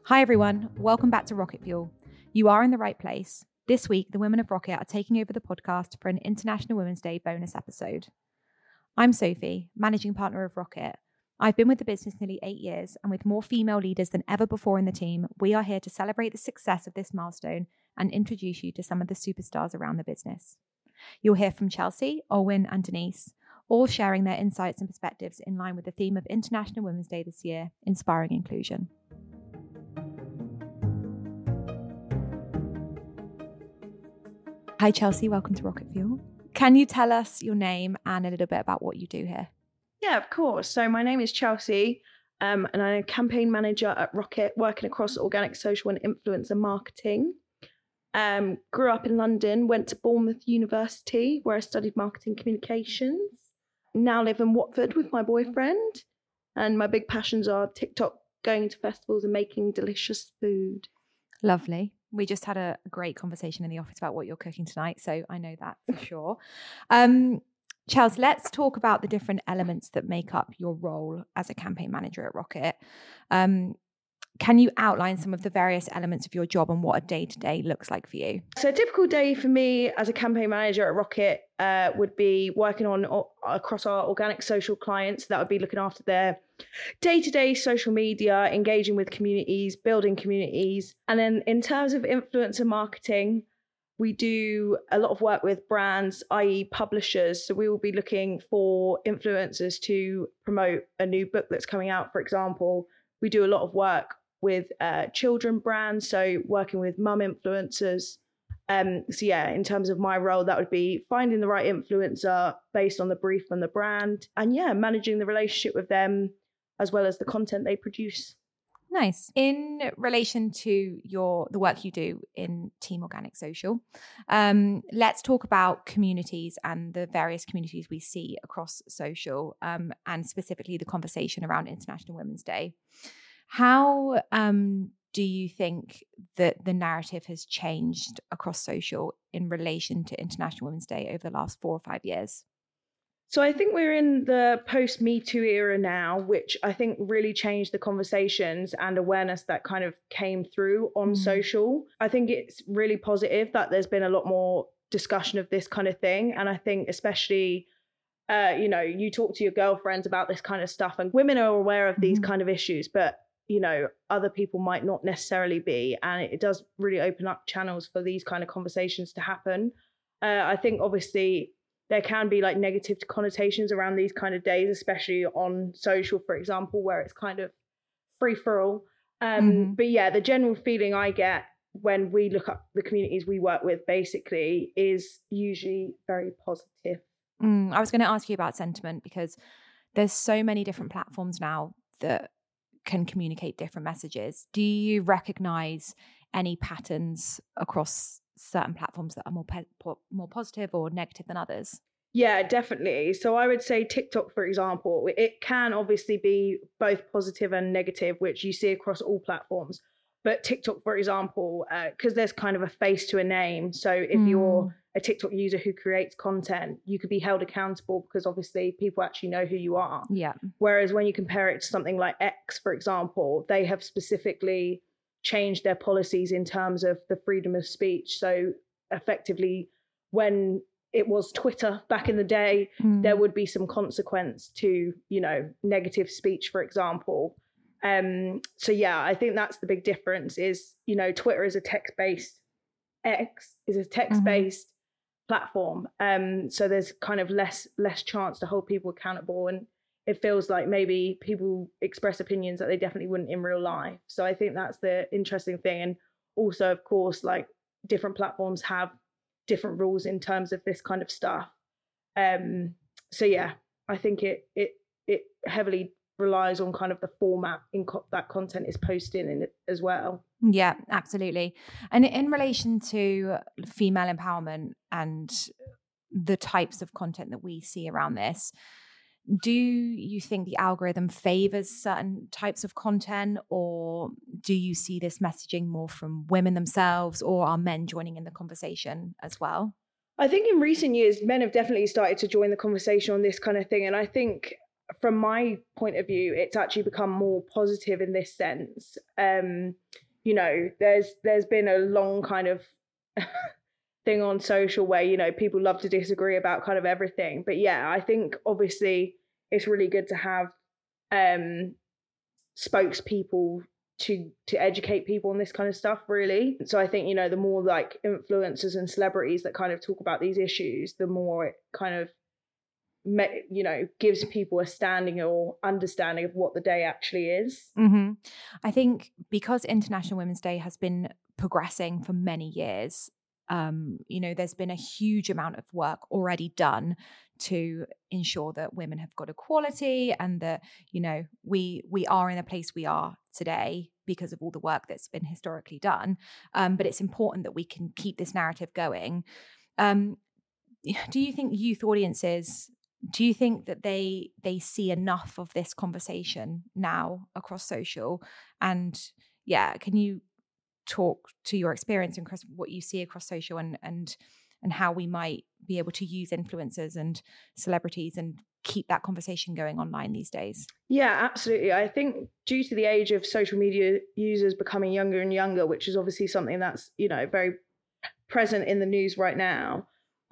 Hi everyone, welcome back to Rocket Fuel. You are in the right place. This week, the women of Rocket are taking over the podcast for an International Women's Day bonus episode. I'm Sophie, managing partner of Rocket. I've been with the business nearly 8 years, and with more female leaders than ever before in the team, we are here to celebrate the success of this milestone and introduce you to some of the superstars around the business. You'll hear from Chelsea, Olwyn, and Denise, all sharing their insights and perspectives in line with the theme of International Women's Day this year, inspiring inclusion. Hi Chelsea, welcome to Rocket Fuel. Can you tell us your name and a little bit about what you do here? Yeah, of course. So my name is Chelsea, and I'm a campaign manager at Rocket, working across organic, social and influencer marketing. Grew up in London, went to Bournemouth University where I studied marketing communications. Now live in Watford with my boyfriend, and my big passions are TikTok, going to festivals and making delicious food. Lovely. We just had a great conversation in the office about what you're cooking tonight, so I know that for sure. Chelsea, let's talk about the different elements that make up your role as a campaign manager at Rocket. Can you outline some of the various elements of your job and what a day-to-day looks like for you? So a typical day for me as a campaign manager at Rocket would be working on across our organic social clients. That would be looking after their day-to-day social media, engaging with communities, building communities. And then in terms of influencer marketing, we do a lot of work with brands, i.e. publishers. So we will be looking for influencers to promote a new book that's coming out, for example. We do a lot of work with children brands, so working with mum influencers. So yeah, in terms of my role, that would be finding the right influencer based on the brief from the brand, and yeah, managing the relationship with them as well as the content they produce. Nice. In relation to the work you do in Team Organic Social, let's talk about communities and the various communities we see across social, and specifically the conversation around International Women's Day. How do you think that the narrative has changed across social in relation to International Women's Day over the last 4 or 5 years? So I think we're in the post-Me Too era now, which I think really changed the conversations and awareness that kind of came through on social. I think it's really positive that there's been a lot more discussion of this kind of thing. And I think especially, you talk to your girlfriends about this kind of stuff and women are aware of these kind of issues, but other people might not necessarily be. And it does really open up channels for these kind of conversations to happen. I think obviously there can be like negative connotations around these kind of days, especially on social, for example, where it's kind of free for all. But yeah, the general feeling I get when we look up the communities we work with basically is usually very positive. I was going to ask you about sentiment because there's so many different platforms now that can communicate different messages. Do you recognize any patterns across certain platforms that are more positive or negative than others? Yeah, definitely. So I would say TikTok, for example, it can obviously be both positive and negative, which you see across all platforms. But TikTok, for example, because there's kind of a face to a name. So if you're a TikTok user who creates content, you could be held accountable because obviously people actually know who you are. Yeah. Whereas when you compare it to something like X, for example, they have specifically changed their policies in terms of the freedom of speech. So effectively, when it was Twitter back in the day, there would be some consequence to, negative speech, for example. So yeah, I think that's the big difference is, Twitter is a text-based, X is a text-based platform. So there's kind of less chance to hold people accountable. And it feels like maybe people express opinions that they definitely wouldn't in real life. So I think that's the interesting thing. And also, of course, like different platforms have different rules in terms of this kind of stuff. So yeah, I think it heavily relies on kind of the format that content is posted in it as well. Yeah, absolutely. And in relation to female empowerment and the types of content that we see around this, do you think the algorithm favors certain types of content, or do you see this messaging more from women themselves, or are men joining in the conversation as well? I think in recent years, men have definitely started to join the conversation on this kind of thing. And I think from my point of view, it's actually become more positive in this sense. You know, there's been a long kind of thing on social where, you know, people love to disagree about kind of everything. But yeah, I think obviously it's really good to have spokespeople to educate people on this kind of stuff, really. So I think, you know, the more like influencers and celebrities that kind of talk about these issues, the more it kind of, you know, gives people a standing or understanding of what the day actually is. Mm-hmm. I think because International Women's Day has been progressing for many years, you know, there's been a huge amount of work already done to ensure that women have got equality, and that, you know, we are in the place we are today because of all the work that's been historically done. But it's important that we can keep this narrative going. Do you think youth audiences, do you think that they see enough of this conversation now across social? And yeah, can you talk to your experience and what you see across social, and how we might be able to use influencers and celebrities and keep that conversation going online these days? Yeah, absolutely. I think due to the age of social media users becoming younger and younger, which is obviously something that's, you know, very present in the news right now,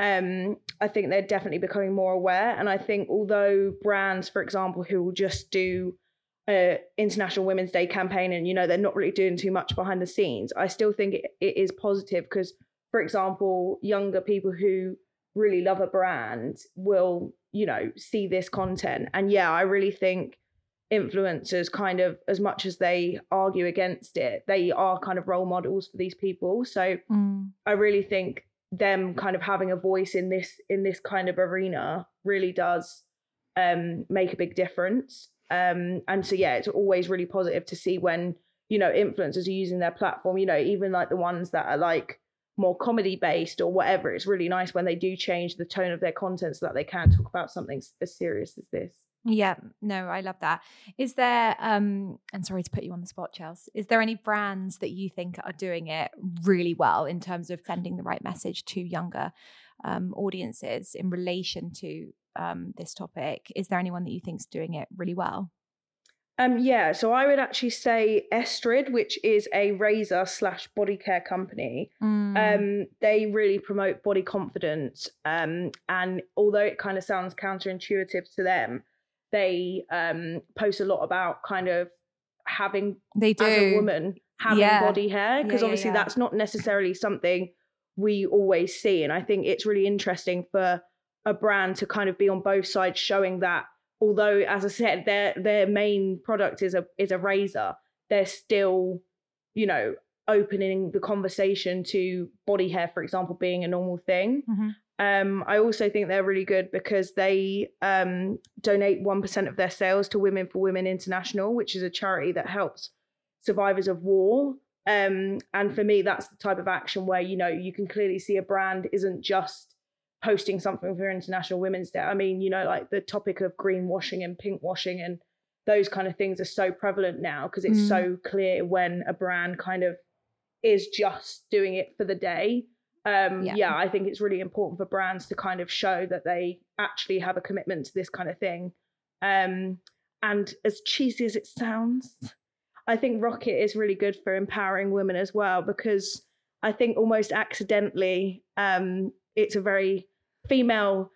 I think they're definitely becoming more aware. And I think although brands, for example, who will just do International Women's Day campaign and, you know, they're not really doing too much behind the scenes, I still think it is positive because, for example, younger people who really love a brand will, you know, see this content. And yeah, I really think influencers kind of, as much as they argue against it, they are kind of role models for these people. So I really think them kind of having a voice in this kind of arena really does make a big difference. And so yeah, it's always really positive to see when, you know, influencers are using their platform, you know, even like the ones that are like more comedy based or whatever. It's really nice when they do change the tone of their content so that they can talk about something as serious as this. Yeah, no, I love that. Is there, and sorry to put you on the spot, Chelsea, is there any brands that you think are doing it really well in terms of sending the right message to younger audiences in relation to this topic? Is there anyone that you think is doing it really well? Yeah, so I would actually say Estrid, which is a razor / body care company. They really promote body confidence. And although it kind of sounds counterintuitive to them, they post a lot about kind of having, as a woman, having body hair, because obviously that's not necessarily something we always see. And I think it's really interesting for a brand to kind of be on both sides, showing that although, as I said, their main product is a razor, they're still, you know, opening the conversation to body hair, for example, being a normal thing. I also think they're really good because they donate 1% of their sales to Women for Women International, which is a charity that helps survivors of war. And for me, that's the type of action where, you know, you can clearly see a brand isn't just posting something for International Women's Day. I mean, you know, like the topic of greenwashing and pinkwashing and those kind of things are so prevalent now because it's so clear when a brand kind of is just doing it for the day. I think it's really important for brands to kind of show that they actually have a commitment to this kind of thing. And as cheesy as it sounds, I think Rocket is really good for empowering women as well, because I think almost accidentally, it's a very female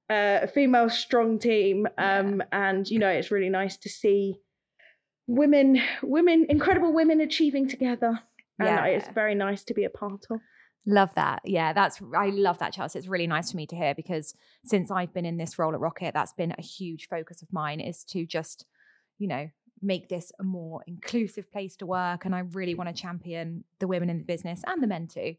strong team. And, you know, it's really nice to see women, incredible women achieving together. And it's very nice to be a part of. Love that. Yeah, I love that, Chelsea. It's really nice for me to hear, because since I've been in this role at Rocket, that's been a huge focus of mine, is to just, you know, make this a more inclusive place to work. And I really want to champion the women in the business and the men too.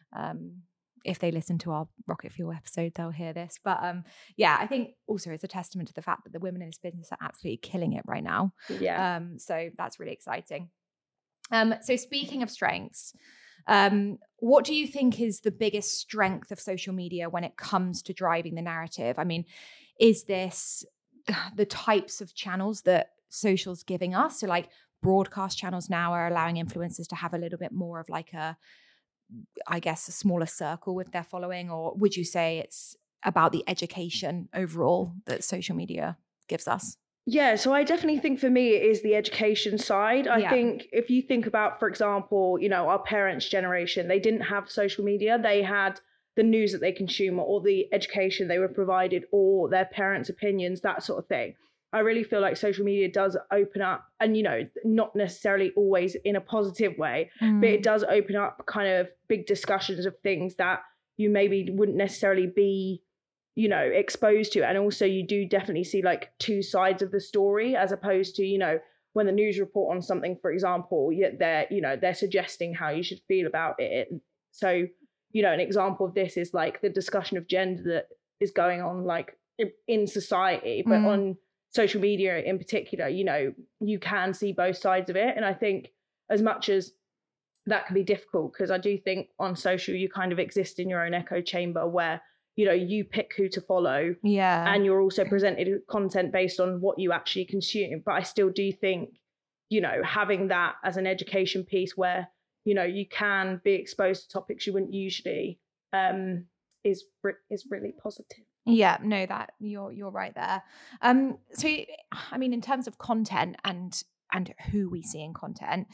If they listen to our Rocket Fuel episode, they'll hear this. But I think also it's a testament to the fact that the women in this business are absolutely killing it right now. Yeah. So that's really exciting. So speaking of strengths, what do you think is the biggest strength of social media when it comes to driving the narrative? I mean, is this the types of channels that social's giving us? So like broadcast channels now are allowing influencers to have a little bit more of like a smaller circle with their following, or would you say it's about the education overall that social media gives us? Yeah, so I definitely think for me it is the education side. I think if you think about, for example, our parents' generation, they didn't have social media. They had the news that they consume or the education they were provided or their parents' opinions, that sort of thing. I really feel like social media does open up, and not necessarily always in a positive way, but it does open up kind of big discussions of things that you maybe wouldn't necessarily be exposed to. And also you do definitely see like two sides of the story, as opposed to when the news report on something, for example, they're suggesting how you should feel about it. So an example of this is like the discussion of gender that is going on like in society, but on social media in particular, you can see both sides of it. And I think as much as that can be difficult, because I do think on social you kind of exist in your own echo chamber where you pick who to follow, and you're also presented content based on what you actually consume. But I still do think having that as an education piece where you can be exposed to topics you wouldn't usually is really positive. Yeah, no, that you're right there. So I mean, in terms of content and who we see in content,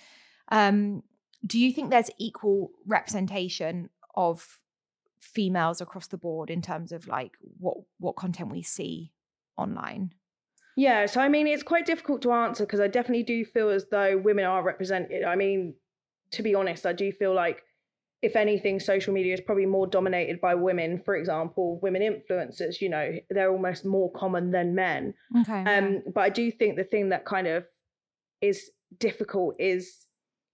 do you think there's equal representation of females across the board in terms of like what content we see online? Yeah, so I mean, it's quite difficult to answer because I definitely do feel as though women are represented. I mean, to be honest, I do feel like if anything, social media is probably more dominated by women. For example, women influencers, they're almost more common than men. Okay. But I do think the thing that kind of is difficult is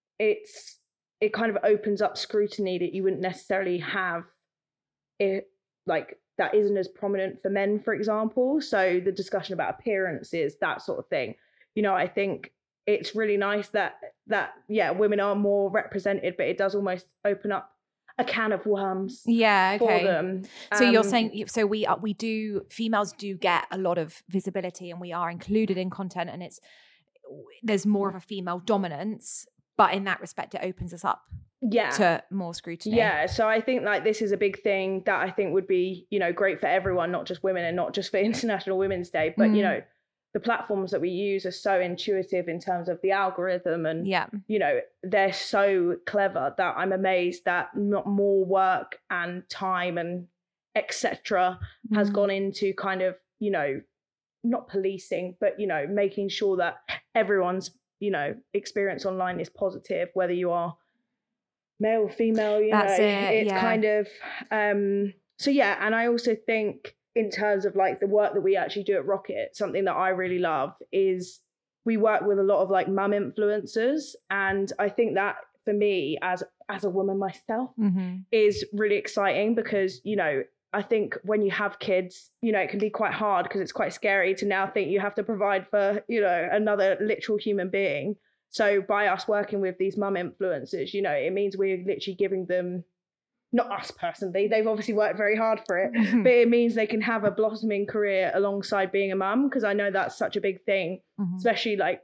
it kind of opens up scrutiny that you wouldn't necessarily have it, like that isn't as prominent for men, for example. So the discussion about appearances, that sort of thing, I think it's really nice that women are more represented, but it does almost open up a can of worms for them. So you're saying, so females do get a lot of visibility and we are included in content, and there's more of a female dominance, but in that respect it opens us up to more scrutiny. Yeah, so I think like this is a big thing that I think would be, great for everyone, not just women and not just for International Women's Day, but the platforms that we use are so intuitive in terms of the algorithm, and they're so clever that I'm amazed that not more work and time and etc. has gone into kind of, not policing, but making sure that everyone's experience online is positive, whether you are male or female. It's kind of so and I also think in terms of like the work that we actually do at Rocket, something that I really love is we work with a lot of like mum influencers, and I think that for me as a woman myself is really exciting because I think when you have kids, it can be quite hard because it's quite scary to now think you have to provide for another literal human being. So by us working with these mum influencers, it means we're literally giving them, not us personally, they've obviously worked very hard for it, but it means they can have a blossoming career alongside being a mum, because I know that's such a big thing, especially like,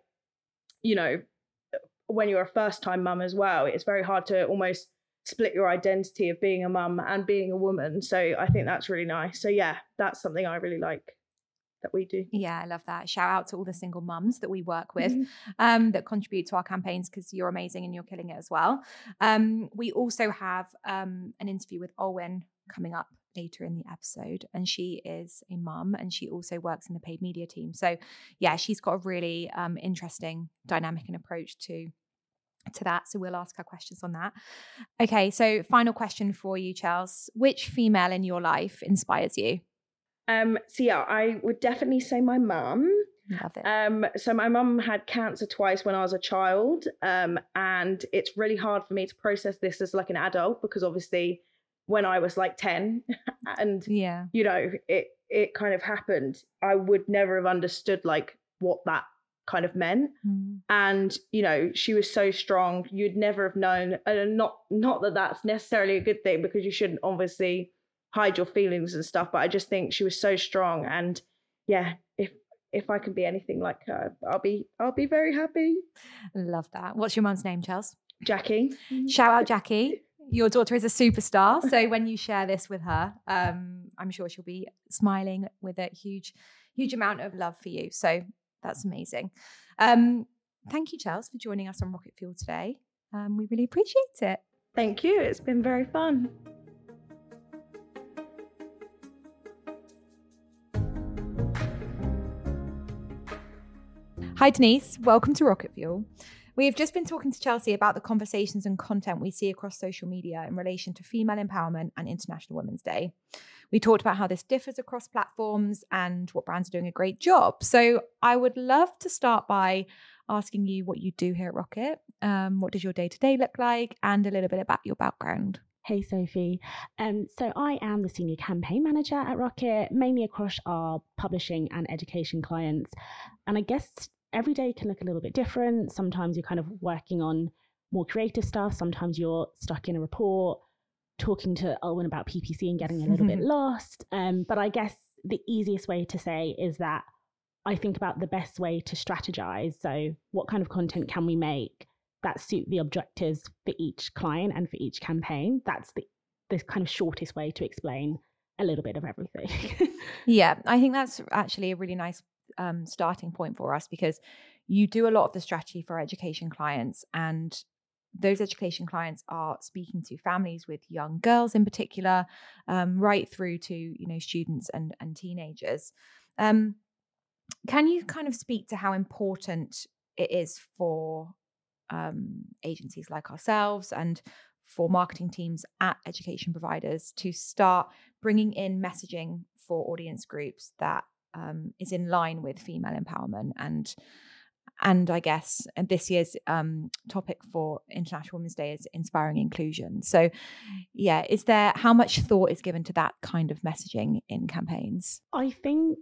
when you're a first-time mum as well. It's very hard to almost split your identity of being a mum and being a woman. So I think that's really nice. So yeah, that's something I really like that we do. Yeah, I love that. Shout out to all the single mums that we work with that contribute to our campaigns, because you're amazing and you're killing it as well. We also have an interview with Olwen coming up later in the episode, and she is a mum and she also works in the paid media team. So yeah, she's got a really interesting dynamic and approach to that. So we'll ask her questions on that. Okay, so final question for you, Chels. Which female in your life inspires you? So yeah, I would definitely say my mum. Love it. So my mum had cancer twice when I was a child, and it's really hard for me to process this as like an adult, because obviously when I was like 10 and it kind of happened, I would never have understood like what that kind of meant. And she was so strong, you'd never have known. And not that that's necessarily a good thing, because you shouldn't obviously hide your feelings and stuff, but I just think she was so strong. And yeah, if I can be anything like her, I'll be very happy. Love that. What's your mum's name, Chels? Jackie. Shout out Jackie. Your daughter is a superstar, so when you share this with her, I'm sure she'll be smiling with a huge amount of love for you. So That's amazing. Thank you, Chels, for joining us on Rocket Fuel today. We really appreciate it. Thank you. It's been very fun. Hi, Denise. Welcome to Rocket Fuel. We have just been talking to Chelsea about the conversations and content we see across social media in relation to female empowerment and International Women's Day. We talked about how this differs across platforms and what brands are doing a great job. So I would love to start by asking you what you do here at Rocket. What does your day-to-day look like, and a little bit about your background? Hey, Sophie. So I am the Senior Campaign Manager at Rocket, mainly across our publishing and education clients. And I guess every day can look a little bit different. Sometimes you're kind of working on more creative stuff. Sometimes you're stuck in a report, talking to Elwyn about PPC and getting a little bit lost. But I guess the easiest way to say is that I think about the best way to strategize. So what kind of content can we make that suit the objectives for each client and for each campaign? That's the kind of shortest way to explain a little bit of everything. Yeah, I think that's actually a really nice starting point for us, because you do a lot of the strategy for education clients, and those education clients are speaking to families with young girls in particular, right through to students and teenagers. Can you kind of speak to how important it is for agencies like ourselves and for marketing teams at education providers to start bringing in messaging for audience groups that is in line with female empowerment and I guess this year's topic for International Women's Day is inspiring inclusion. So yeah, how much thought is given to that kind of messaging in campaigns? I think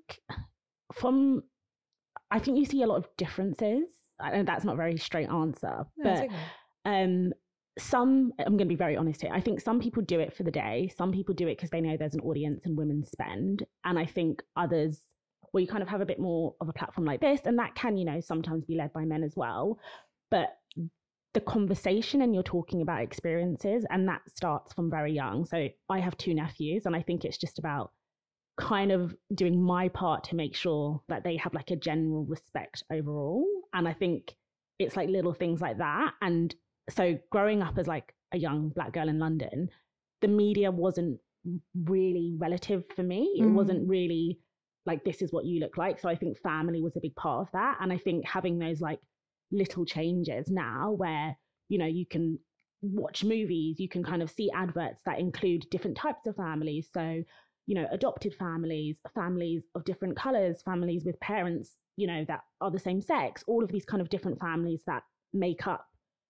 you see a lot of differences. I know that's not a very straight answer, but okay. I'm going to be very honest here. I think some people do it for the day. Some people do it because they know there's an audience and women spend. And I think others, well, you kind of have a bit more of a platform like this, and that can, sometimes be led by men as well. But the conversation, and you're talking about experiences, and that starts from very young. So I have 2 nephews, and I think it's just about kind of doing my part to make sure that they have like a general respect overall. And I think it's like little things like that. And so growing up as like a young Black girl in London, the media wasn't really relative for me. It wasn't really like, this is what you look like. So I think family was a big part of that. And I think having those like little changes now where, you can watch movies, you can kind of see adverts that include different types of families. So, adopted families, families of different colors, families with parents, that are the same sex, all of these kind of different families that make up,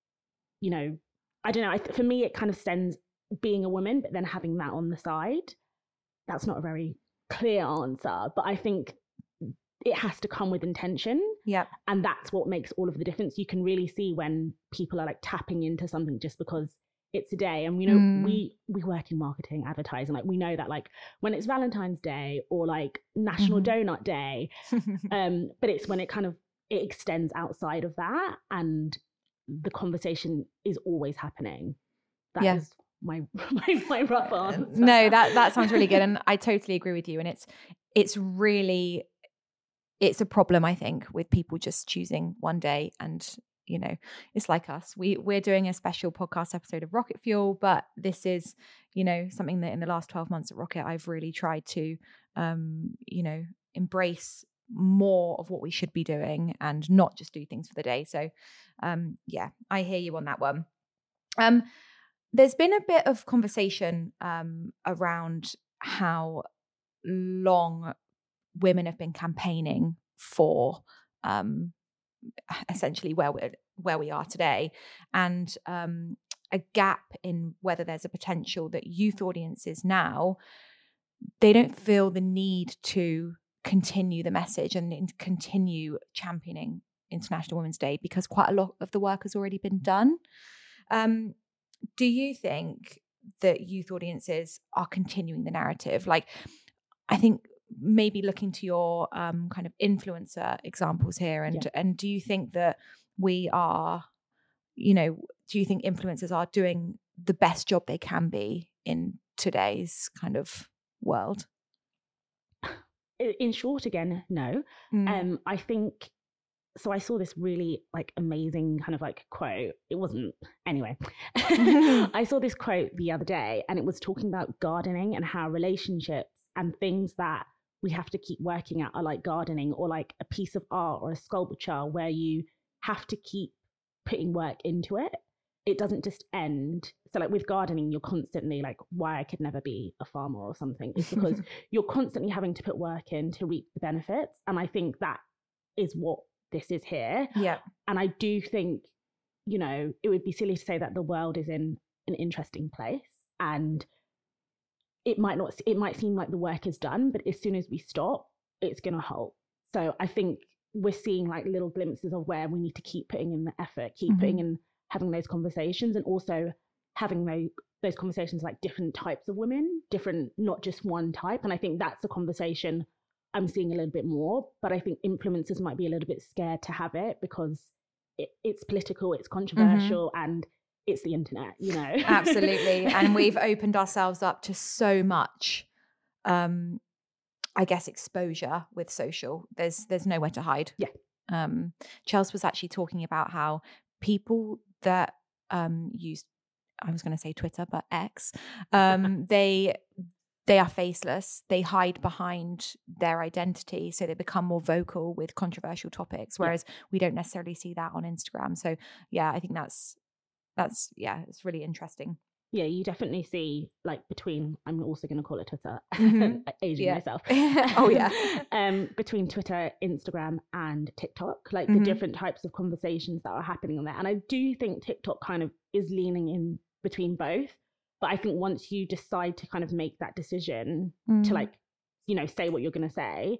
I don't know. For me, it kind of stems being a woman, but then having that on the side. That's not a very clear answer, but I think it has to come with intention. Yeah. And that's what makes all of the difference. You can really see when people are like tapping into something just because it's a day. And we work in marketing, advertising, like we know that like when it's Valentine's Day or like National Donut Day, but it's when it extends outside of that, and the conversation is always happening. That is my rough answer. No, that sounds really good, and I totally agree with you. And it's really a problem, I think, with people just choosing one day. And it's like us. We're doing a special podcast episode of Rocket Fuel, but this is something that in the last 12 months at Rocket I've really tried to embrace more of what we should be doing and not just do things for the day. So I hear you on that one. There's been a bit of conversation around how long women have been campaigning for essentially where we are today, and a gap in whether there's a potential that youth audiences now, they don't feel the need to continue the message and continue championing International Women's Day because quite a lot of the work has already been done. Do you think that youth audiences are continuing the narrative? Like, I think maybe looking to your kind of influencer examples here, and do you think that we are, do you think influencers are doing the best job they can be in today's kind of world? In short, again, no. I think so I saw this really like amazing kind of like quote. It wasn't, anyway. I saw this quote the other day, and it was talking about gardening and how relationships and things that we have to keep working at are like gardening, or like a piece of art or a sculpture where you have to keep putting work into it. It doesn't just end. So like with gardening, you're constantly like, why I could never be a farmer or something. It's because you're constantly having to put work in to reap the benefits. And I think that is what this is here. Yeah. And I do think, you know, it would be silly to say that the world is in an interesting place, and it might seem like the work is done, but as soon as we stop, it's going to halt. So I think we're seeing like little glimpses of where we need to keep putting in the effort, keep putting in having those conversations, and also having those conversations like different types of women, different, not just one type. And I think that's a conversation I'm seeing a little bit more, but I think influencers might be a little bit scared to have it because it's political, it's controversial, and it's the internet, you know. Absolutely. And we've opened ourselves up to so much, I guess, exposure with social. There's nowhere to hide. Yeah. Chelsea was actually talking about how people that use, I was going to say Twitter, but X, they are faceless. They hide behind their identity, so they become more vocal with controversial topics, whereas we don't necessarily see that on Instagram. So yeah, I think that's it's really interesting. Yeah, you definitely see like between, I'm also going to call it Twitter, aging myself. Oh yeah. Between Twitter, Instagram and TikTok, like the different types of conversations that are happening on there. And I do think TikTok kind of is leaning in between both. But I think once you decide to kind of make that decision to like, you know, say what you're going to say,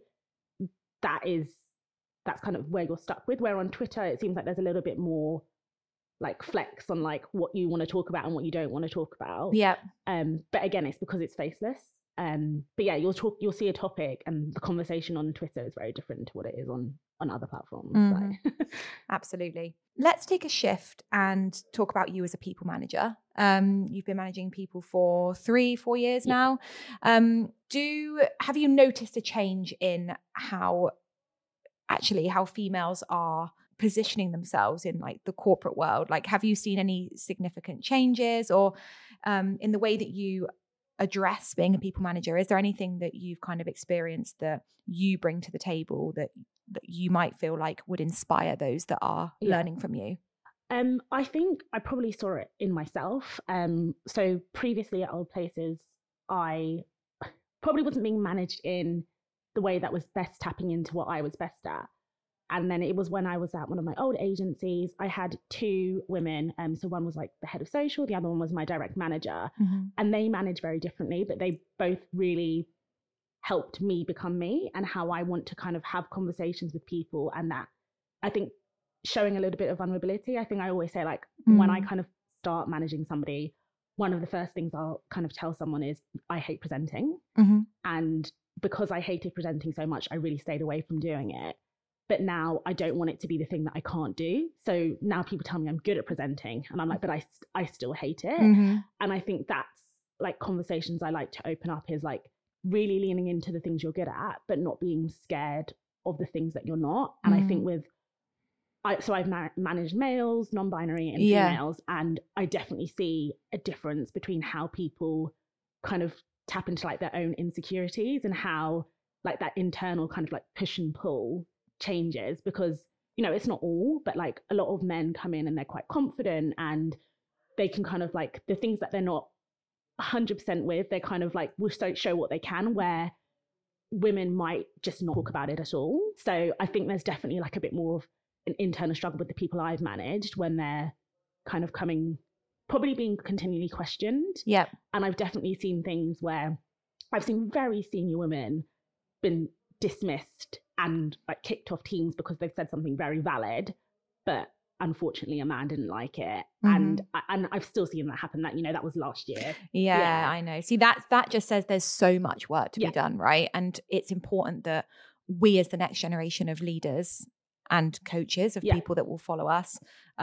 that's kind of where you're stuck with. Where on Twitter, it seems like there's a little bit more like flex on like what you want to talk about and what you don't want to talk about. Yeah. But again, it's because it's faceless. But yeah, you'll see a topic, and the conversation on Twitter is very different to what it is on other platforms. So. Absolutely. Let's take a shift and talk about you as a people manager. You've been managing people for 3-4 years now. Have you noticed a change in how females are positioning themselves in like the corporate world? Like, have you seen any significant changes, or in the way that you address being a people manager? Is there anything that you've kind of experienced that you bring to the table that you might feel like would inspire those that are learning from you? I think I probably saw it in myself. So previously at old places, I probably wasn't being managed in the way that was best tapping into what I was best at. And then it was when I was at one of my old agencies, I had 2 women. So one was like the head of social, the other one was my direct manager. And they manage very differently, but they both really helped me become me and how I want to kind of have conversations with people. And that, I think, showing a little bit of vulnerability. I think I always say like when I kind of start managing somebody, one of the first things I'll kind of tell someone is I hate presenting. And because I hated presenting so much, I really stayed away from doing it. But now I don't want it to be the thing that I can't do. So now people tell me I'm good at presenting, and I'm like, but I still hate it. And I think that's like conversations I like to open up, is like really leaning into the things you're good at, but not being scared of the things that you're not. And I think I've managed males, non-binary and females, and I definitely see a difference between how people kind of tap into like their own insecurities and how like that internal kind of like push and pull changes. Because, you know, it's not all, but like a lot of men come in and they're quite confident and they can kind of like the things that they're not 100% with, they kind of like will show what they can, where women might just not talk about it at all. So I think there's definitely like a bit more of an internal struggle with the people I've managed when they're kind of probably being continually questioned. Yeah. And I've definitely seen things where I've seen very senior women been dismissed and like kicked off teams because they've said something very valid, but unfortunately a man didn't like it. And I've still seen that happen. That, you know, that was last year. Yeah, I know. See, that just says there's so much work to be done, right? And it's important that we as the next generation of leaders and coaches of people that will follow us,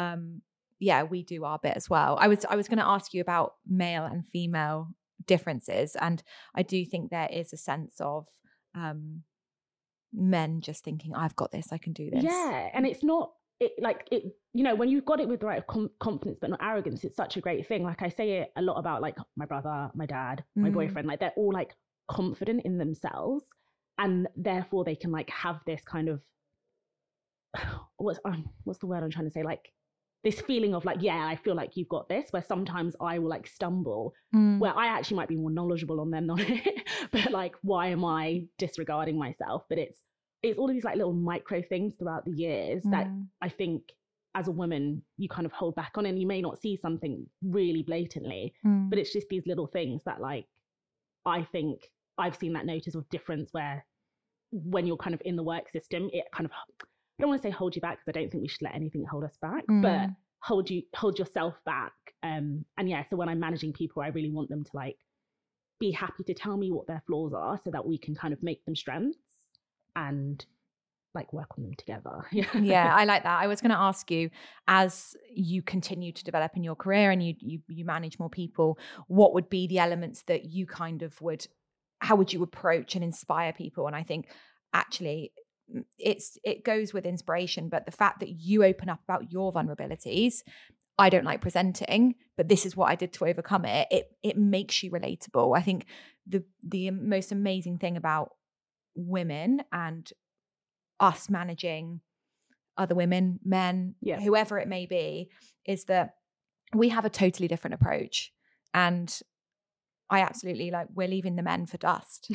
we do our bit as well. I was going to ask you about male and female differences, and I do think there is a sense of men just thinking, I've got this, I can do this. Yeah. And it's not, when you've got it with the right confidence but not arrogance, it's such a great thing. Like I say it a lot about like my brother, my dad, my boyfriend, like they're all like confident in themselves, and therefore they can like have this kind of what's the word I'm trying to say, like this feeling of like, yeah, I feel like you've got this, where sometimes I will like stumble where I actually might be more knowledgeable on them than it, but like, why am I disregarding myself? But it's all of these like little micro things throughout the years that I think as a woman you kind of hold back on, and you may not see something really blatantly, but it's just these little things that like I think I've seen that notice of difference, where when you're kind of in the work system, it kind of, I don't want to say hold you back, because I don't think we should let anything hold us back, but hold yourself back. And yeah, so when I'm managing people, I really want them to like be happy to tell me what their flaws are, so that we can kind of make them strengths and like work on them together. Yeah, I like that. I was going to ask you, as you continue to develop in your career and you manage more people, what would be the elements that you kind of how would you approach and inspire people? And I think actually it goes with inspiration, but the fact that you open up about your vulnerabilities, I don't like presenting, but this is what I did to overcome it. It makes you relatable. I think the most amazing thing about women and us managing other women, men, whoever it may be, is that we have a totally different approach. And I absolutely we're leaving the men for dust.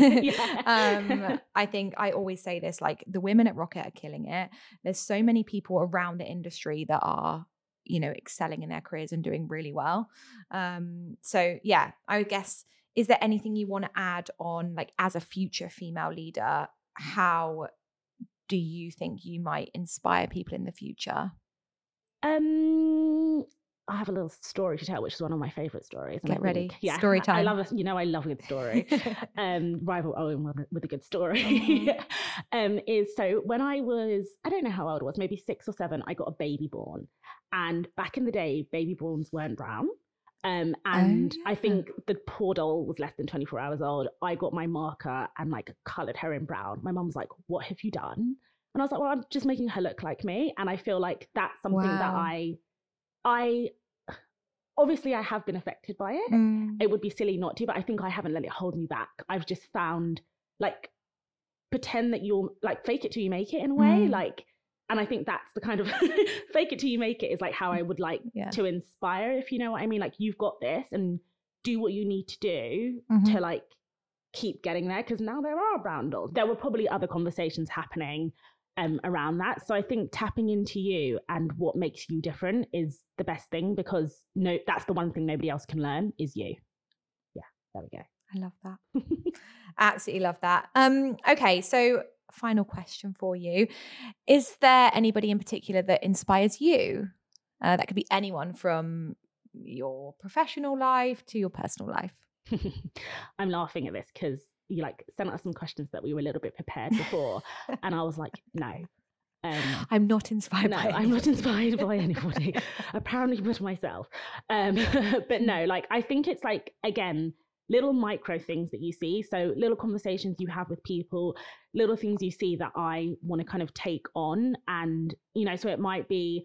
I think I always say this, like the women at Rocket are killing it. There's so many people around the industry that are, excelling in their careers and doing really well. So yeah, I guess, is there anything you want to add on, like as a future female leader, how do you think you might inspire people in the future? I have a little story to tell, which is one of my favorite stories. Get ready. Story time. I love it. I love a good story. Rival Owen with a good story. Is so when I was, I don't know how old I was, maybe 6 or 7, I got a baby born. And back in the day, baby borns weren't brown. I think the poor doll was less than 24 hours old. I got my marker and like colored her in brown. My mum was like, "What have you done?" And I was like, "Well, I'm just making her look like me." And I feel like that's something that I obviously I have been affected by it. It would be silly not to, but I think I haven't let it hold me back. I've just found like, pretend that you're like, fake it till you make it in a way. Like, and I think that's the kind of fake it till you make it is like how I would like to inspire, if you know what I mean. Like, you've got this, and do what you need to do to like keep getting there. Because now there are brown dolls. There were probably other conversations happening around that. So I think tapping into you and what makes you different is the best thing, because that's the one thing nobody else can learn is you. Yeah, there we go. I love that. Absolutely love that. Okay, so final question for you. Is there anybody in particular that inspires you? That could be anyone from your professional life to your personal life. I'm laughing at this because you like sent us some questions that we were a little bit prepared before. And I was like, no. I'm not inspired by I'm not inspired by anybody. Apparently but myself. But no, like I think it's like, again, little micro things that you see. So little conversations you have with people, little things you see that I want to kind of take on. And, so it might be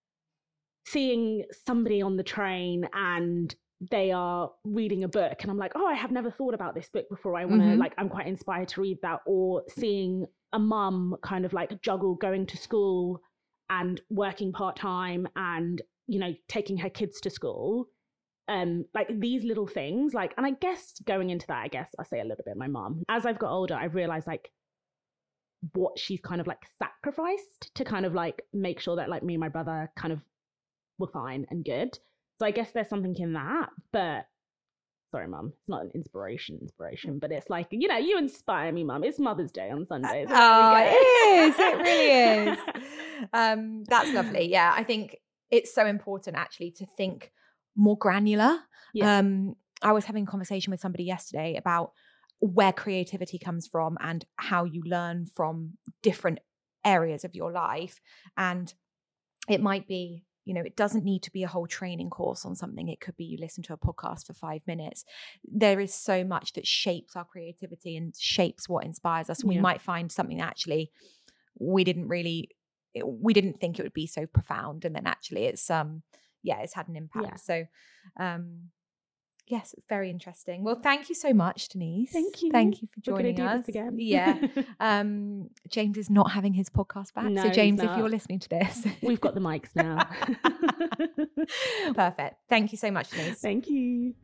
seeing somebody on the train and they are reading a book and I'm like, oh, I have never thought about this book before. I want to like, I'm quite inspired to read that. Or seeing a mum kind of like juggle going to school and working part-time and, taking her kids to school. Like these little things, like, and I guess going into that, I say a little bit my mum. As I've got older, I've realized like what she's kind of like sacrificed to kind of like make sure that like me and my brother kind of were fine and good. So I guess there's something in that, but sorry, Mum, it's not an inspiration, but it's like, you inspire me, Mum. It's Mother's Day on Sunday. So it really is. That's lovely. Yeah, I think it's so important actually to think more granular. Yeah. I was having a conversation with somebody yesterday about where creativity comes from and how you learn from different areas of your life. And it might be you know, it doesn't need to be a whole training course on something. It could be you listen to a podcast for 5 minutes. There is so much that shapes our creativity and shapes what inspires us. And we might find something that actually we didn't think it would be so profound. And then actually it's had an impact. Yeah. So, yes, it's very interesting. Well, thank you so much, Denise. Thank you. Thank you for joining us. This again. Yeah. James is not having his podcast back. No, so James, if you're listening to this. We've got the mics now. Perfect. Thank you so much, Denise. Thank you.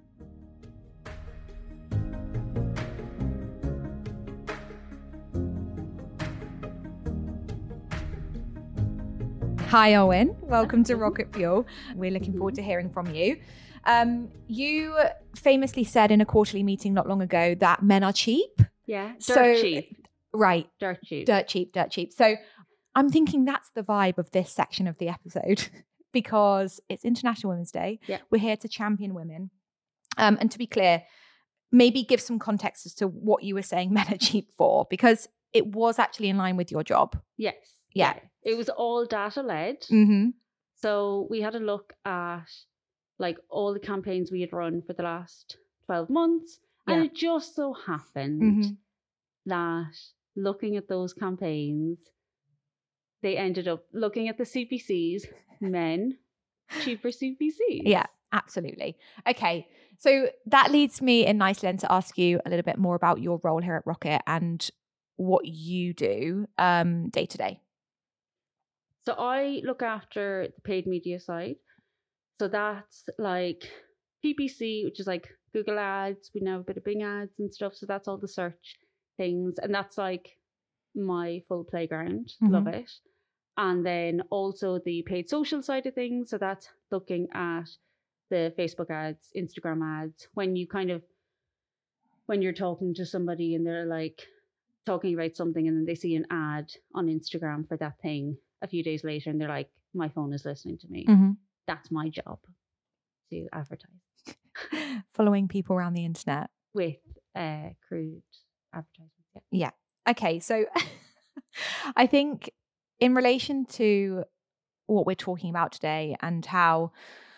Hi, Owen. Welcome to Rocket Fuel. We're looking forward to hearing from you. You famously said in a quarterly meeting not long ago that men are cheap. Yeah, dirt cheap. Right. Dirt cheap. Dirt cheap. So I'm thinking that's the vibe of this section of the episode because it's International Women's Day. Yeah. We're here to champion women. And to be clear, maybe give some context as to what you were saying men are cheap for, because it was actually in line with your job. Yes. Yeah. It was all data led. Mm-hmm. So we had a look at like all the campaigns we had run for the last 12 months. And it just so happened that looking at those campaigns, they ended up looking at the CPCs, men, cheaper CPCs. Yeah, absolutely. Okay. So that leads me in nicely then to ask you a little bit more about your role here at Rocket and what you do day to day. So I look after the paid media side. So that's like PPC, which is like Google ads. We now have a bit of Bing ads and stuff. So that's all the search things. And that's like my full playground. Love it. And then also the paid social side of things. So that's looking at the Facebook ads, Instagram ads. When you're talking to somebody and they're like talking about something and then they see an ad on Instagram for that thing a few days later and they're like, my phone is listening to me. That's my job, to advertise. Following people around the internet. With crude advertisements. Yeah. Okay. So I think in relation to what we're talking about today and how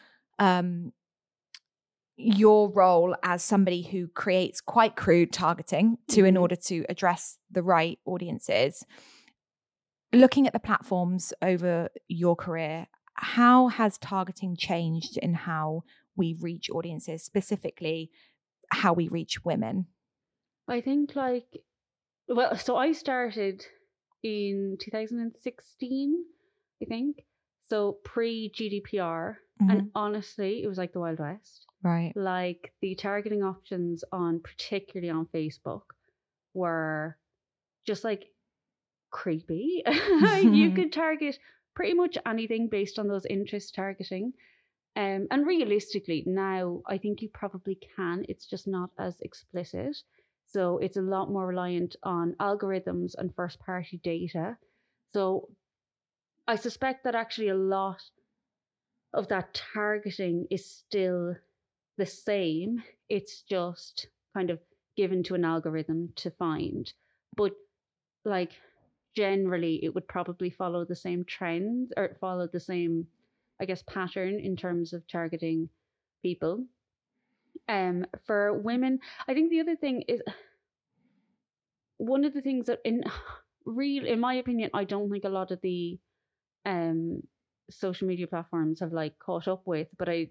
your role as somebody who creates quite crude targeting in order to address the right audiences, looking at the platforms over your career, how has targeting changed in how we reach audiences, specifically how we reach women? I think so I started in 2016, I think. So pre-GDPR. And honestly, it was like the Wild West. Right. Like the targeting options particularly on Facebook, were just like creepy. You could target pretty much anything based on those interest targeting. And realistically, now I think you probably can. It's just not as explicit. So it's a lot more reliant on algorithms and first-party data. So I suspect that actually a lot of that targeting is still the same. It's just kind of given to an algorithm to find. But like generally it would probably follow the same trends or follow the same, I guess, pattern in terms of targeting people. For women, I think the other thing is one of the things that in my opinion, I don't think a lot of the social media platforms have like caught up with, but I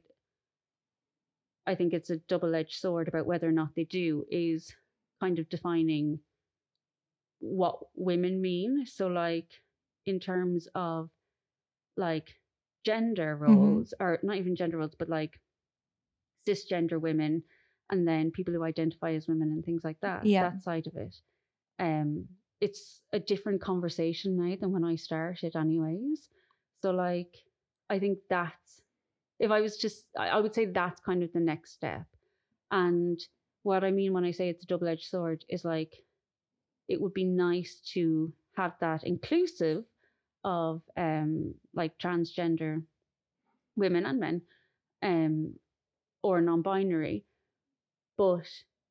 think it's a double-edged sword about whether or not they do, is kind of defining what women mean. So like in terms of like gender roles, or not even gender roles, but like cisgender women and then people who identify as women and things like that, that side of it. It's a different conversation now than when I started anyways. So like, I think that's, if I was just, I would say that's kind of the next step. And what I mean when I say it's a double-edged sword is like, it would be nice to have that inclusive of like transgender women and men, or non-binary. But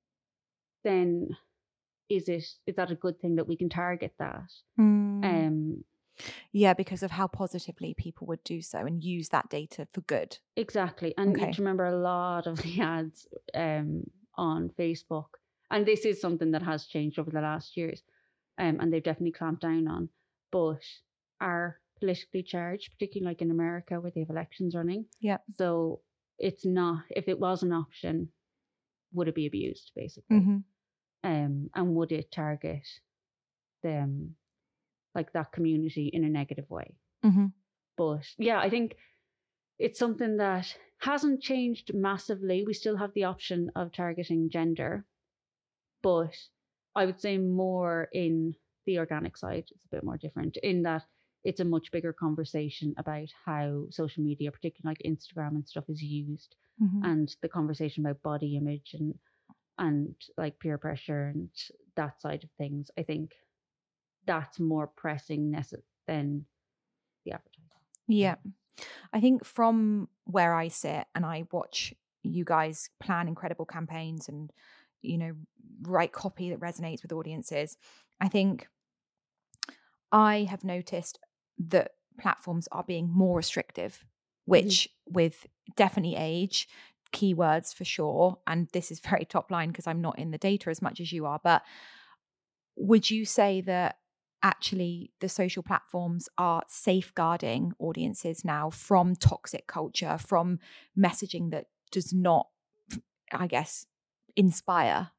then is that a good thing that we can target that? Yeah, because of how positively people would do so and use that data for good. Exactly. And you have to remember a lot of the ads on Facebook, and this is something that has changed over the last years, and they've definitely clamped down on, but are politically charged, particularly like in America where they have elections running. Yeah. So it's not, if it was an option, would it be abused, basically? And would it target them, like that community, in a negative way? But yeah, I think it's something that hasn't changed massively. We still have the option of targeting gender, but I would say more in the organic side, it's a bit more different in that it's a much bigger conversation about how social media, particularly like Instagram and stuff, is used, and the conversation about body image and like peer pressure and that side of things. I think that's more pressing than the advertising. Yeah. I think from where I sit and I watch you guys plan incredible campaigns and, write copy that resonates with audiences, I think I have noticed that platforms are being more restrictive, which with definitely age, keywords for sure. And this is very top line because I'm not in the data as much as you are. But would you say that actually the social platforms are safeguarding audiences now from toxic culture, from messaging that does not, I guess, inspire?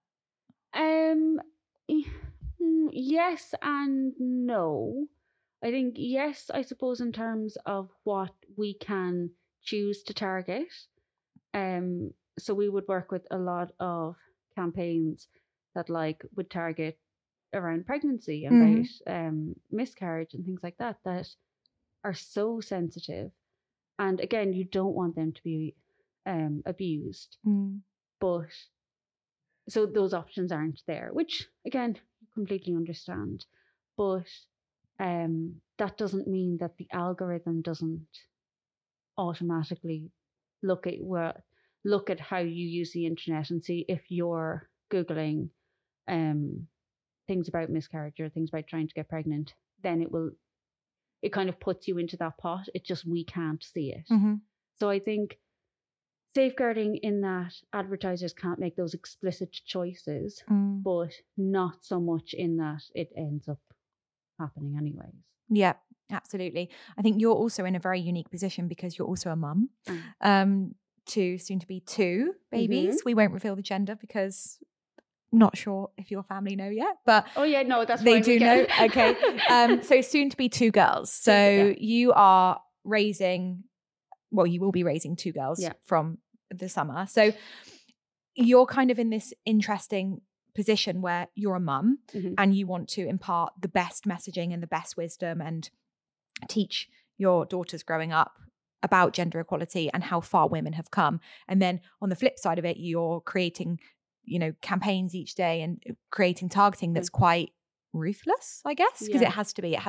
Yes and no. I think yes, I suppose, in terms of what we can choose to target. So we would work with a lot of campaigns that would target around pregnancy and about miscarriage and things like that are so sensitive. And again, you don't want them to be abused. But so those options aren't there, which again, completely understand. But that doesn't mean that the algorithm doesn't automatically look at how you use the internet and see if you're Googling things about miscarriage or things about trying to get pregnant, then it kind of puts you into that pot. It just, we can't see it. So I think safeguarding in that advertisers can't make those explicit choices, but not so much in that it ends up happening anyways. Yeah, absolutely. I think you're also in a very unique position because you're also a mum to soon to be 2 babies. We won't reveal the gender because not sure if your family know yet, but that's they do know. Okay. So soon to be 2 girls. So you are raising, well, you will be raising 2 girls from the summer. So you're kind of in this interesting position where you're a mum and you want to impart the best messaging and the best wisdom and teach your daughters growing up about gender equality and how far women have come. And then on the flip side of it, you're creating, campaigns each day and creating targeting that's quite ruthless, I guess, because it has to be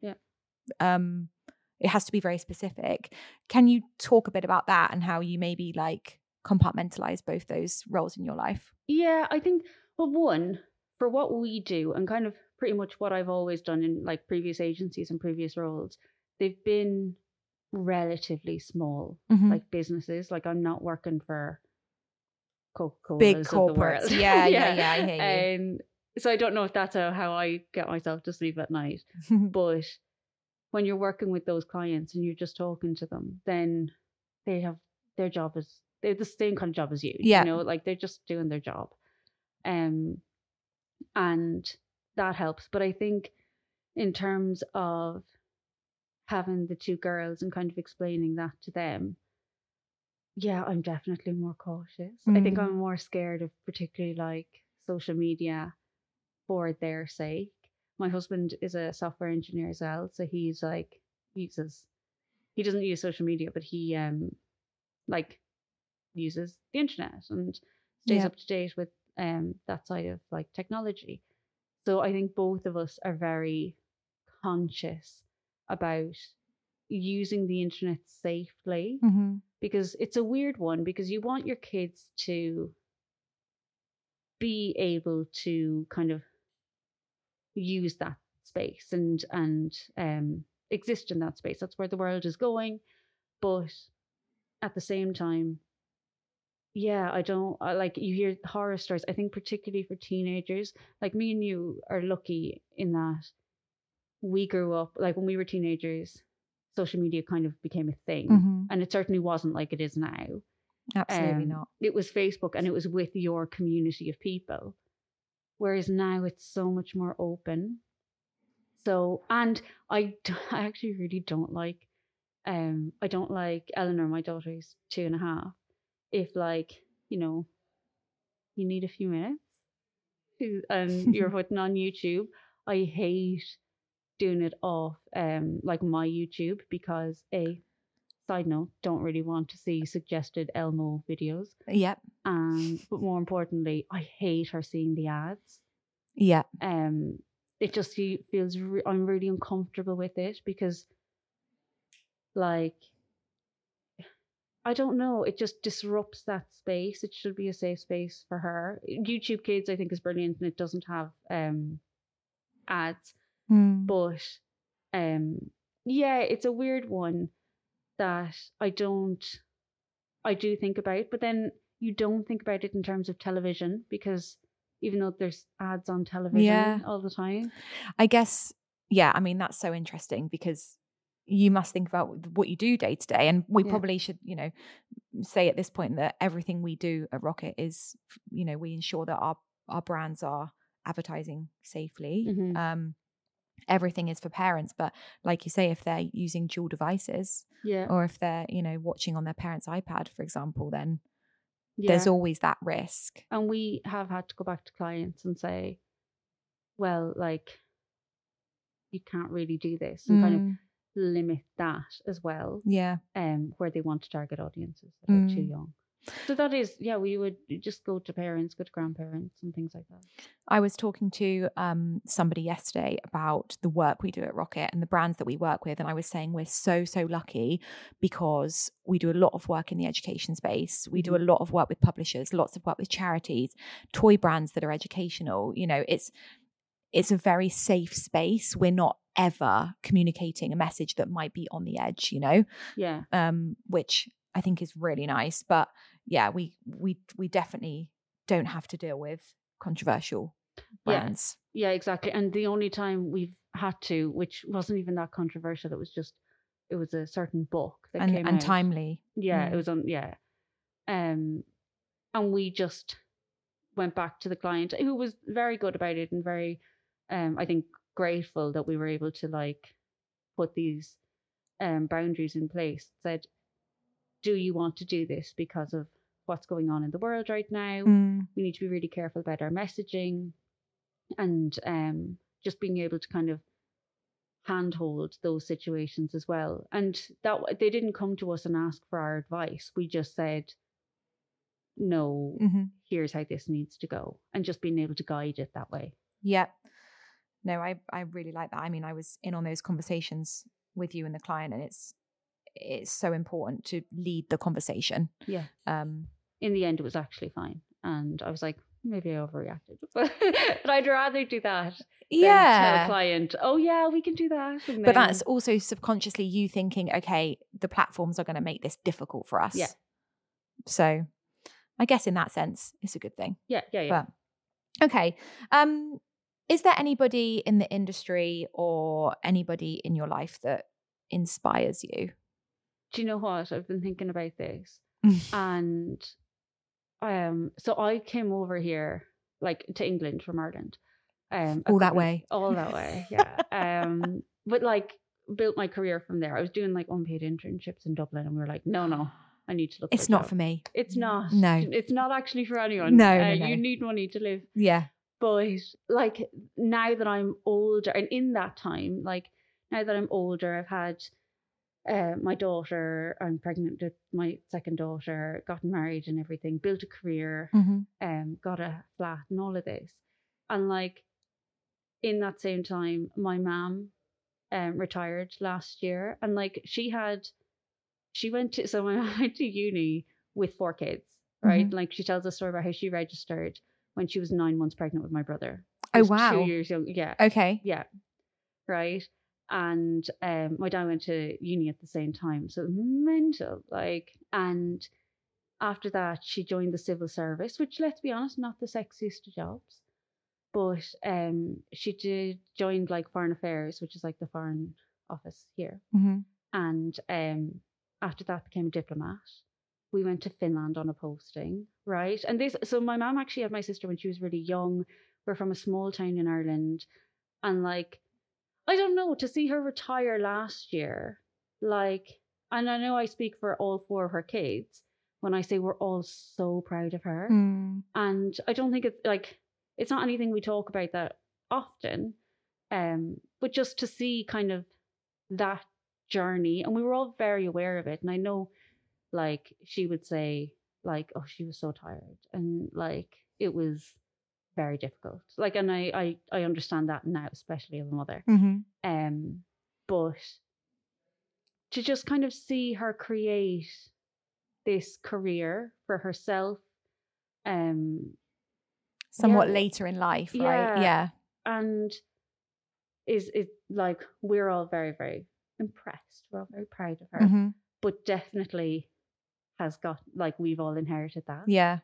very specific. Can you talk a bit about that and how you maybe compartmentalize both those roles in your life? Yeah, I think, well, one, for what we do and kind of pretty much what I've always done in previous agencies and previous roles, they've been relatively small, businesses. I'm not working for Coca-Cola, big corporates. Yeah, I hear you. So I don't know if that's how I get myself to sleep at night. But when you're working with those clients and you're just talking to them, then they have they're the same kind of job as you. They're just doing their job. And that helps. But I think in terms of having the 2 girls and kind of explaining that to them, I'm definitely more cautious. I think I'm more scared of particularly social media for their sake. My husband is a software engineer as well, so he's he doesn't use social media, but he uses the internet and stays up to date with that side of technology. So I think both of us are very conscious about using the internet safely, because it's a weird one, because you want your kids to be able to kind of use that space and exist in that space. That's where the world is going. But at the same time, yeah, like, you hear horror stories, I think particularly for teenagers, like me and you are lucky in that we grew up, like when we were teenagers, social media kind of became a thing, and it certainly wasn't like it is now. Absolutely not. It was Facebook, and it was with your community of people, whereas now it's so much more open. So, and I actually really don't like, I don't like Eleanor, my daughter's 2.5. If, like, you need a few minutes and you're putting on YouTube, I hate doing it off like my YouTube, because side note, don't really want to see suggested Elmo videos. Yep. But more importantly, I hate her seeing the ads. Yeah. It just feels I'm really uncomfortable with it, because, like, I don't know, it just disrupts that space. It should be a safe space for her. YouTube Kids, I think, is brilliant, and it doesn't have ads. But yeah, it's a weird one that I do think about, but then you don't think about it in terms of television, because even though there's ads on television all the time. I guess, yeah, I mean, that's so interesting, because you must think about what you do day to day. And we probably should, say at this point that everything we do at Rocket is, we ensure that our brands are advertising safely. Everything is for parents, but like you say, if they're using dual devices, or if they're, watching on their parents' iPad, for example, then there's always that risk. And we have had to go back to clients and say, well, like, you can't really do this, and kind of limit that as well. Where they want to target audiences that are too young. So that is, we would just go to parents, go to grandparents and things like that. I was talking to somebody yesterday about the work we do at Rocket and the brands that we work with. And I was saying we're so, so lucky, because we do a lot of work in the education space. We do a lot of work with publishers, lots of work with charities, toy brands that are educational. It's a very safe space. We're not ever communicating a message that might be on the edge, which I think is really nice. But yeah, we definitely don't have to deal with controversial brands. Yeah, exactly. And the only time we've had to, which wasn't even that controversial, it was a certain book that came out. And timely. Yeah, it was on, and we just went back to the client, who was very good about it and very, I think, grateful that we were able to, like, put these boundaries in place. Said, do you want to do this because of what's going on in the world right now? We need to be really careful about our messaging, and just being able to kind of handhold those situations as well. And that they didn't come to us and ask for our advice. We just said, no, here's how this needs to go, and just being able to guide it that way. Yeah. No, I really like that. I mean, I was in on those conversations with you and the client, and it's so important to lead the conversation. Yeah. In the end, it was actually fine. And I was like, maybe I overreacted. But I'd rather do that than tell a client, oh, yeah, we can do that. But that's also subconsciously you thinking, okay, the platforms are going to make this difficult for us. Yeah. So I guess in that sense, it's a good thing. Yeah. But, okay. Is there anybody in the industry or anybody in your life that inspires you? Do you know what? I've been thinking about this. And so I came over here, like, to England from Ireland. All that way, yeah. But, like, built my career from there. I was doing, like, unpaid internships in Dublin, and we were like, no, I need to look. It's not for me. It's not. No, it's not actually for anyone. No. You need money to live. Yeah. But, like, now that I'm older, and in that time, like, now that I'm older, I've had my daughter, I'm pregnant with my second daughter, gotten married and everything, built a career, got a flat and all of this. And, like, in that same time, my mom retired last year, and, like, she went to uni with 4 kids, right? Like, she tells a story about how she registered when she was 9 months pregnant with my brother. Oh, wow. 2 years young. Yeah. Okay. Yeah. Right. And my dad went to uni at the same time, so it was mental. Like, and after that, she joined the civil service, which, let's be honest, not the sexiest of jobs. But she joined like Foreign Affairs, which is like the foreign office here. Mm-hmm. And after that, became a diplomat. We went to Finland on a posting, right? And so my mom actually had my sister when she was really young. We're from a small town in Ireland, and like, I don't know, to see her retire last year, like, and I know I speak for all 4 of her kids when I say we're all so proud of her. And I don't think it's not anything we talk about that often, but just to see kind of that journey, and we were all very aware of it. And I know, like, she would say, like, oh, she was so tired, and like, it was very difficult. Like, and I understand that now, especially as a mother. But to just kind of see her create this career for herself, somewhat later in life, right? Yeah. And is like, we're all very, very impressed. We're all very proud of her. But definitely has got, like, we've all inherited that. Yeah.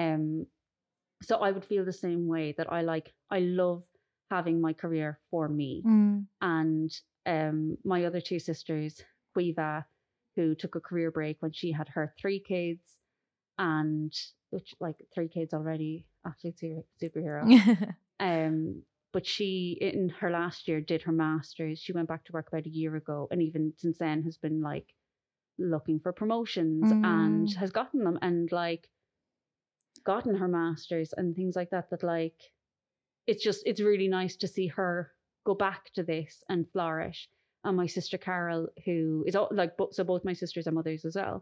So I would feel the same way, that I love having my career for me. And my other 2 sisters, Quiva, who took a career break when she had her 3 kids, and which, like, 3 kids already, absolute superhero. But she, in her last year, did her master's. She went back to work about a year ago, and even since then has been like looking for promotions and has gotten them, and like gotten her master's and things like that. That, like, it's really nice to see her go back to this and flourish. And my sister Carol, who is like, so both my sisters are mothers as well.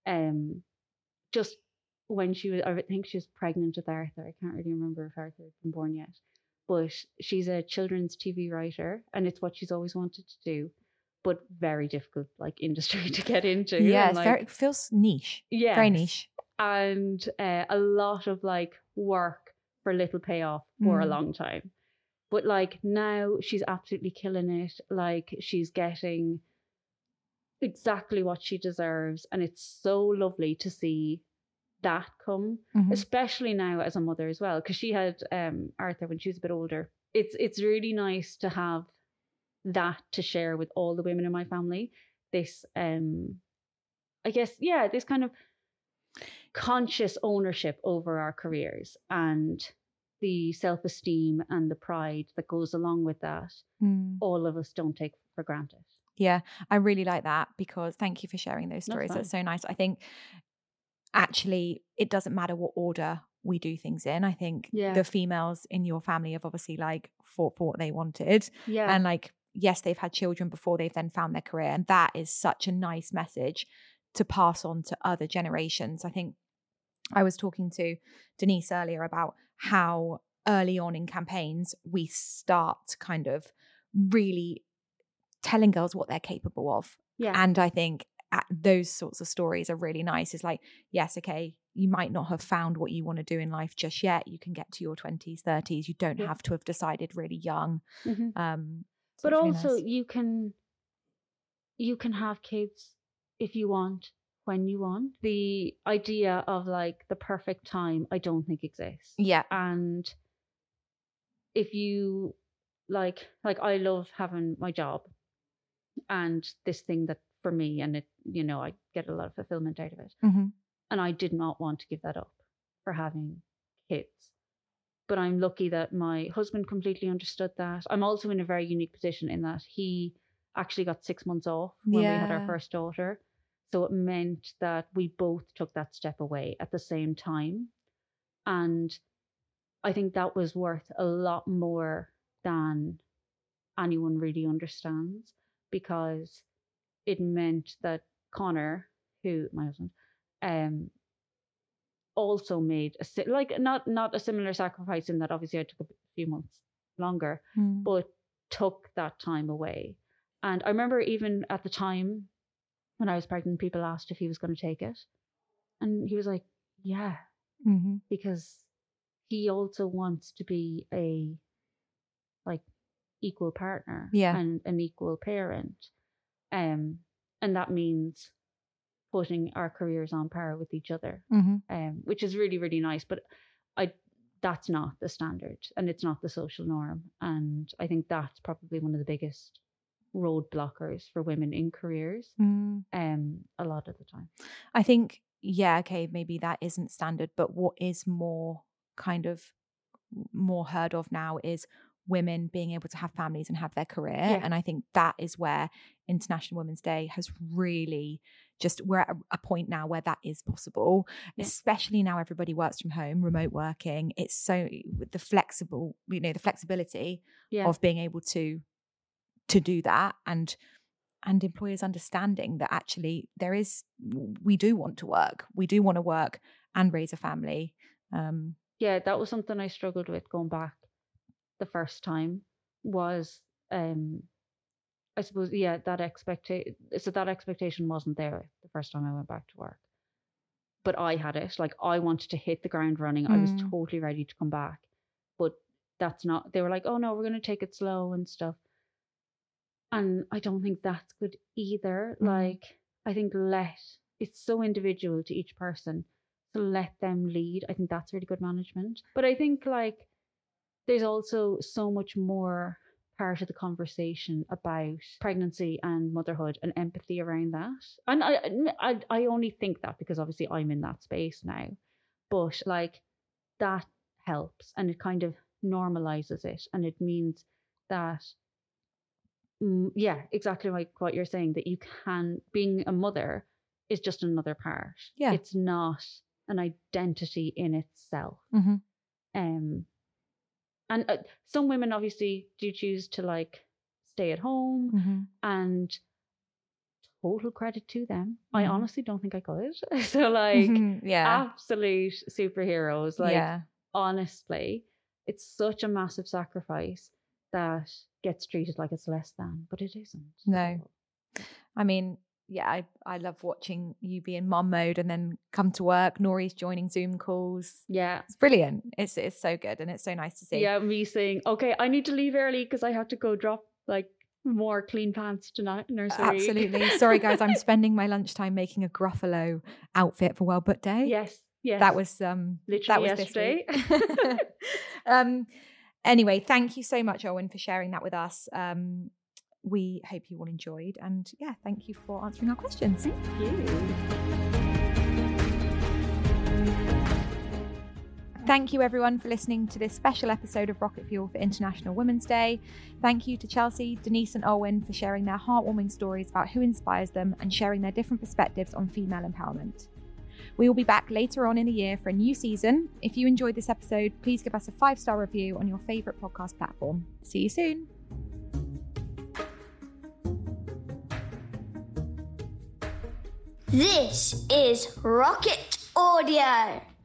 Just when she was, I think she was pregnant with Arthur. I can't really remember if Arthur had been born yet, but she's a children's TV writer, and it's what she's always wanted to do, but very difficult, like, industry to get into. Yeah, like, it feels niche. Yeah, very niche. And a lot of like work for little payoff for a long time. But like, now she's absolutely killing it. Like, she's getting exactly what she deserves, and it's so lovely to see that come, especially now as a mother as well, because she had Arthur when she was a bit older. It's really nice to have that to share with all the women in my family. This I guess, yeah, this kind of conscious ownership over our careers, and the self-esteem and the pride that goes along with that, all of us don't take for granted. Yeah, I really like that, because thank you for sharing those stories. That's so nice. I think actually it doesn't matter what order we do things in. I think the females in your family have obviously like fought for what they wanted. Yeah. And like, yes, they've had children before they've then found their career. And that is such a nice message to pass on to other generations. I think I was talking to Denise earlier about how early on in campaigns we start kind of really telling girls what they're capable of. Yeah. And I think those sorts of stories are really nice. It's like, yes, okay, you might not have found what you want to do in life just yet. You can get to your 20s, 30s. You don't have to have decided really young. But also nice. you can have kids if you want, when you want. The idea of like the perfect time, I don't think exists. Yeah. And if you like I love having my job and this thing that for me, and it, you know, I get a lot of fulfillment out of it. And I did not want to give that up for having kids. But I'm lucky that my husband completely understood that. I'm also in a very unique position in that he actually got 6 months off when we had our first daughter. So it meant that we both took that step away at the same time. And I think that was worth a lot more than anyone really understands, because it meant that Connor, who my husband, also made not a similar sacrifice in that obviously I took a few months longer, but took that time away. And I remember even at the time when I was pregnant, people asked if he was going to take it, and he was like, yeah, because he also wants to be a like equal partner Yeah. and an equal parent. And that means putting our careers on par with each other, which is really, really nice. But that's not the standard, and it's not the social norm. And I think that's probably one of the biggest roadblockers for women in careers a lot of the time. I think, maybe that isn't standard, but what is more heard of now is women being able to have families and have their career. Yeah. And I think that is where International Women's Day has really we're at a point now where that is possible, especially now everybody works from home, remote working. It's so the flexibility of being able to do that, and employers understanding that actually we do want to work and raise a family. That was something I struggled with going back the first time, was I suppose that expectation wasn't there the first time I went back to work, but I had it. Like, I wanted to hit the ground running. I was totally ready to come back, but that's not. They were like, oh no, we're going to take it slow and stuff. And I don't think that's good either. Like, I think it's so individual to each person, so let them lead. I think that's really good management. But I think, like, there's also so much more part of the conversation about pregnancy and motherhood and empathy around that. And I only think that because obviously I'm in that space now. But, like, that helps, and it kind of normalizes it, and it means that exactly like what you're saying, that you can, being a mother is just another part. Yeah. It's not an identity in itself. And some women obviously do choose to, like, stay at home, and total credit to them. I honestly don't think I could. So, like, absolute superheroes. Like, honestly, it's such a massive sacrifice that gets treated like it's less than, but it isn't. No. I mean, I love watching you be in mum mode and then come to work. Nori's joining Zoom calls. Yeah. It's brilliant. It's so good, and it's so nice to see. Yeah, me saying, okay, I need to leave early because I have to go drop, like, more clean pants tonight in nursery. Absolutely. Sorry guys, I'm spending my lunchtime making a Gruffalo outfit for Well But Day. Yes. That was literally that was yesterday. Anyway, thank you so much, Owen, for sharing that with us. We hope you all enjoyed, and thank you for answering our questions. Thank you. Thank you everyone for listening to this special episode of Rocket Fuel for International Women's Day. Thank you to Chelsea, Denise and Owen for sharing their heartwarming stories about who inspires them and sharing their different perspectives on female empowerment. We will be back later on in the year for a new season. If you enjoyed this episode, please give us a 5-star review on your favourite podcast platform. See you soon. This is Rocket Audio.